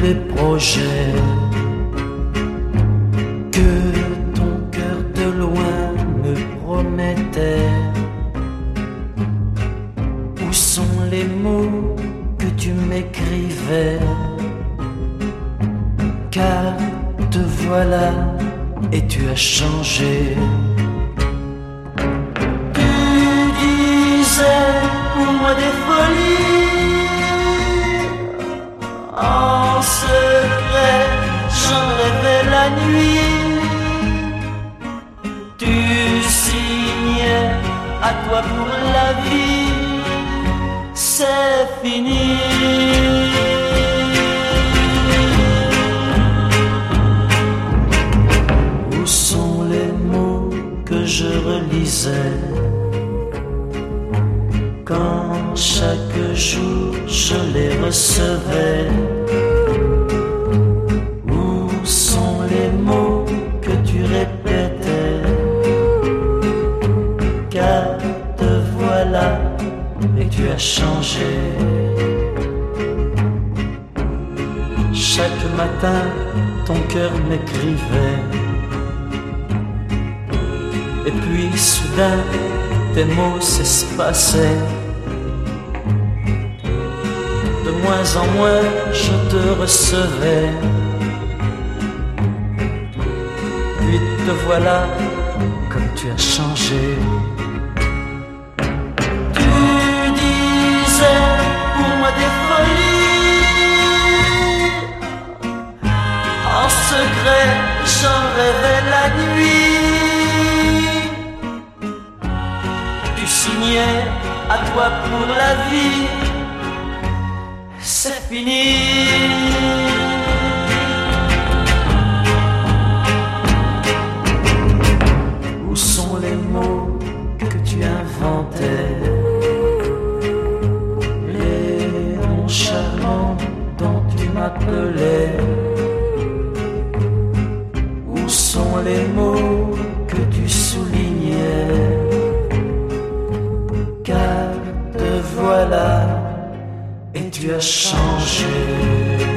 les projets que ton cœur de loin me promettait. Où sont les mots que tu m'écrivais? Car te voilà et tu as changé. Tu disais pour moi des folies, en secret j'en rêvais la nuit. Tu signais à toi pour la vie, c'est fini. Où sont les mots que je relisais quand chaque jour je les recevais? Où sont les mots que tu répétais? Car te voilà et tu as changé. Chaque matin, ton cœur m'écrivait, et puis soudain, tes mots s'espaçaient. De moins en moins, je te recevais. Puis te voilà, comme tu as changé. Tu disais pour moi des folies, en secret j'en rêvais la nuit. Tu signais à toi pour la vie, c'est fini. Où sont les mots que tu inventais? Les noms charmants dont tu m'appelais? Où sont les mots que tu soulignais? Car te voilà et tu as changé.